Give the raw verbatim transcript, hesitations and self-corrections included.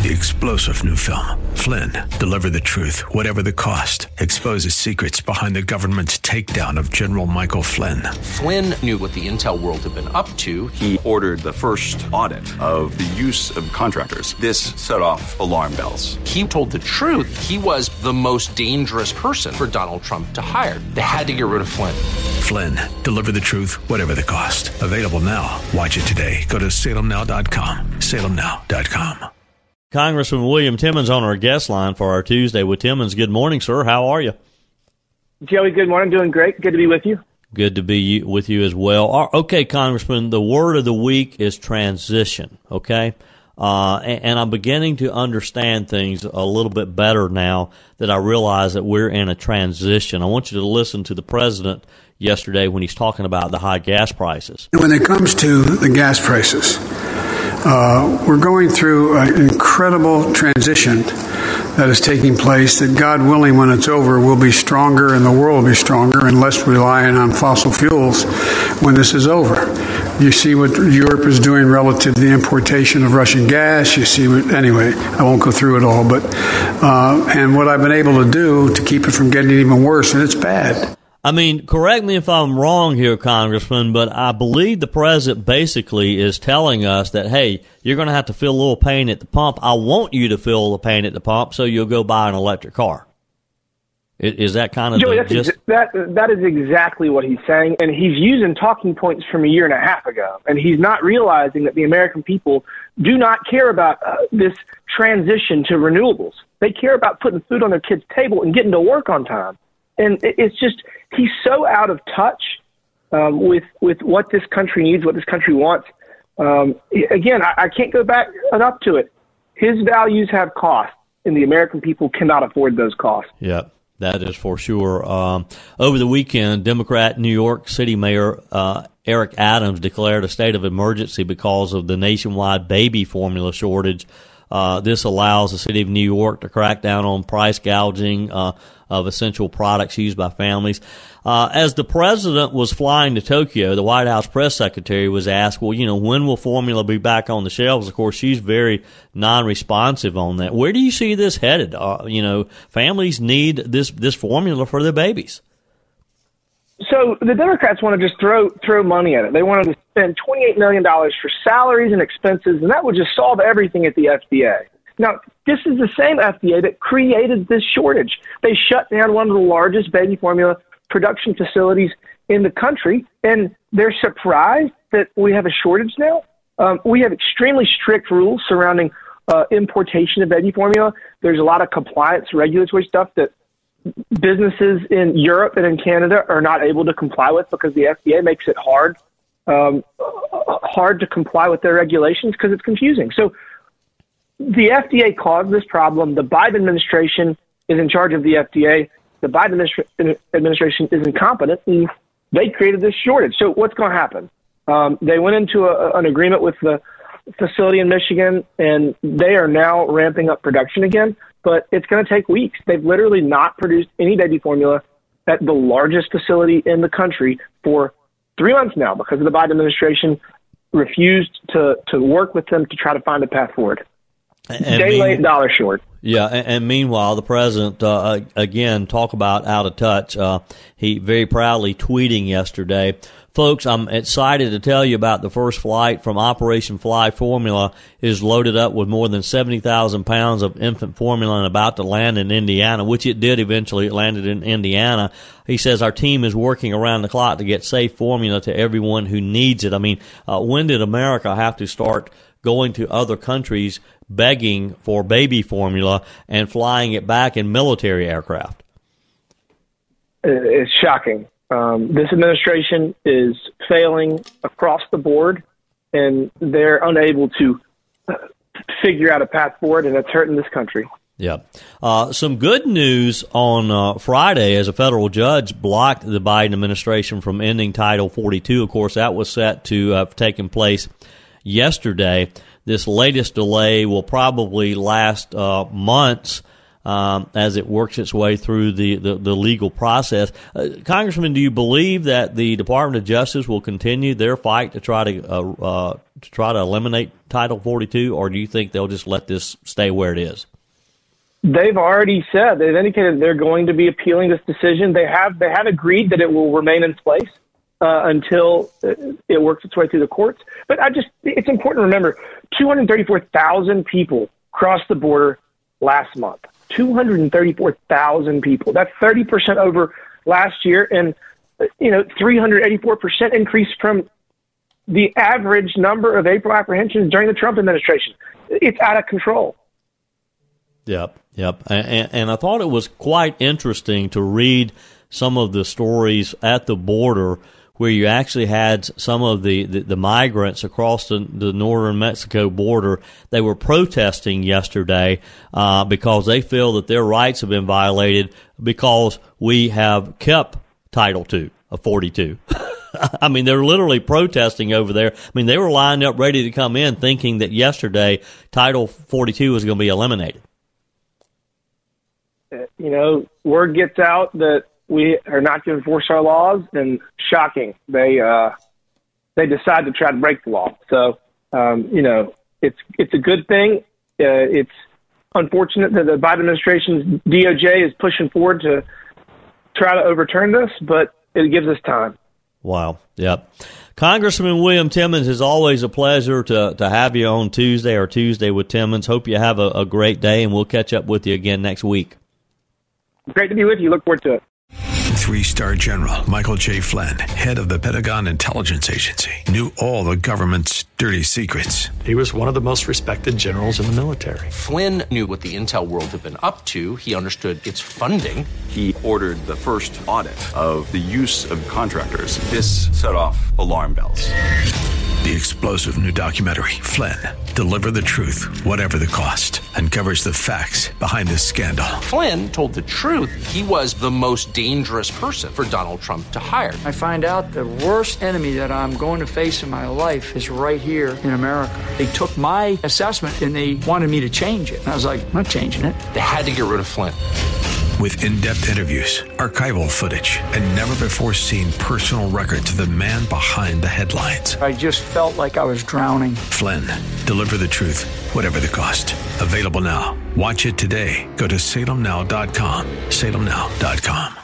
the explosive new film, Flynn, Deliver the Truth, Whatever the Cost, exposes secrets behind the government's takedown of General Michael Flynn. Flynn knew what the intel world had been up to. He ordered the first audit of the use of contractors. This set off alarm bells. He told the truth. He was the most dangerous person for Donald Trump to hire. They had to get rid of Flynn. Flynn, Deliver the Truth, Whatever the Cost. Available now. Watch it today. Go to salem now dot com. salem now dot com. Congressman William Timmons on our guest line for our Tuesday with Timmons. Good morning, sir. How are you? Joey, good morning. Doing great. Good to be with you. Good to be with you as well. Okay, Congressman, the word of the week is transition, okay? Uh, and, and I'm beginning to understand things a little bit better now that I realize that we're in a transition. I want you to listen to the president yesterday when he's talking about the high gas prices. When it comes to the gas prices, uh, we're going through an incredible transition that is taking place that, God willing, when it's over, we'll be stronger and the world will be stronger and less reliant on fossil fuels when this is over. You see what Europe is doing relative to the importation of Russian gas. You see what, anyway, I won't go through it all, but, uh, and what I've been able to do to keep it from getting even worse, and it's bad. I mean, correct me if I'm wrong here, Congressman, but I believe the president basically is telling us that, hey, you're going to have to feel a little pain at the pump. I want you to feel the pain at the pump, so you'll go buy an electric car. Is that kind of Joey, the that's gist? Ex- that, that is exactly what he's saying, and he's using talking points from a year and a half ago, and he's not realizing that the American people do not care about uh, this transition to renewables. They care about putting food on their kids' table and getting to work on time. And it's just, he's so out of touch um, with with what this country needs, what this country wants. Um, again, I, I can't go back enough to it. His values have costs, and the American people cannot afford those costs. Yeah, that is for sure. Um, over the weekend, Democrat New York City Mayor uh, Eric Adams declared a state of emergency because of the nationwide baby formula shortage. Uh, this allows the city of New York to crack down on price gouging uh, of essential products used by families. Uh, as the president was flying to Tokyo, the White House press secretary was asked, well, you know, when will formula be back on the shelves? Of course, she's very non-responsive on that. Where do you see this headed? Uh, you know, families need this, this formula for their babies. So the Democrats want to just throw throw money at it. They wanted to spend twenty-eight million dollars for salaries and expenses, and that would just solve everything at the F D A. Now, this is the same F D A that created this shortage. They shut down one of the largest baby formula production facilities in the country, and they're surprised that we have a shortage now. Um, we have extremely strict rules surrounding uh, importation of baby formula. There's a lot of compliance regulatory stuff that businesses in Europe and in Canada are not able to comply with because the F D A makes it hard, um, hard to comply with their regulations because it's confusing. So the F D A caused this problem. The Biden administration is in charge of the F D A. The Biden administra- administration is incompetent, and they created this shortage. So what's going to happen? Um, they went into a, an agreement with the facility in Michigan, and they are now ramping up production again. But it's going to take weeks. They've literally not produced any baby formula at the largest facility in the country for three months now because of the Biden administration refused to, to work with them to try to find a path forward. And Day mean, late, dollar short. Yeah, and, and meanwhile, the president, uh, again, talk about out of touch. Uh, he very proudly tweeting yesterday, folks, I'm excited to tell you about the first flight from Operation Fly Formula is loaded up with more than seventy thousand pounds of infant formula and about to land in Indiana, which it did eventually. It landed in Indiana. He says our team is working around the clock to get safe formula to everyone who needs it. I mean, uh, when did America have to start going to other countries begging for baby formula and flying it back in military aircraft? It's shocking. Um, this administration is failing across the board, and they're unable to figure out a path forward, and it's hurting this country. Yeah. Uh, some good news on uh, Friday as a federal judge blocked the Biden administration from ending Title forty-two. Of course, that was set to have taken place yesterday. This latest delay will probably last uh, months um, as it works its way through the, the, the legal process. Uh, Congressman, do you believe that the Department of Justice will continue their fight to try to uh, uh, to try to eliminate Title forty-two, or do you think they'll just let this stay where it is? They've already said, they've indicated they're going to be appealing this decision. They have they have agreed that it will remain in place uh, until it works its way through the courts. But I just, it's important to remember, two hundred thirty-four thousand people crossed the border last month. two hundred thirty-four thousand people. That's thirty percent over last year, and you know, three hundred eighty-four percent increase from the average number of April apprehensions during the Trump administration. It's out of control. Yep, yep. And, and I thought it was quite interesting to read some of the stories at the border where you actually had some of the, the, the migrants across the, the northern Mexico border. They were protesting yesterday uh, because they feel that their rights have been violated because we have kept Title two of forty-two. I mean, they're literally protesting over there. I mean, they were lined up ready to come in thinking that yesterday Title forty-two was going to be eliminated. You know, word gets out that we are not going to enforce our laws, and shocking, they uh, they decide to try to break the law. So, um, you know, it's it's a good thing. Uh, it's unfortunate that the Biden administration's D O J is pushing forward to try to overturn this, but it gives us time. Wow. Yep. Congressman William Timmons, is always a pleasure to, to have you on Tuesday or Tuesday with Timmons. Hope you have a, a great day, and we'll catch up with you again next week. Great to be with you. Look forward to it. Three-star General Michael J. Flynn, head of the Pentagon Intelligence Agency, knew all the government's dirty secrets. He was one of the most respected generals in the military. Flynn knew what the intel world had been up to. He understood its funding. He ordered the first audit of the use of contractors. This set off alarm bells. The explosive new documentary, Flynn, Deliver the Truth, Whatever the Cost, uncovers the facts behind this scandal. Flynn told the truth. He was the most dangerous person for Donald Trump to hire. I find out the worst enemy that I'm going to face in my life is right here in America. They took my assessment and they wanted me to change it. And I was like, I'm not changing it. They had to get rid of Flynn. With in-depth interviews, archival footage, and never-before-seen personal records of the man behind the headlines. I just felt like I was drowning. Flynn, Deliver the Truth, Whatever the Cost. Available now. Watch it today. Go to Salem Now dot com. Salem Now dot com.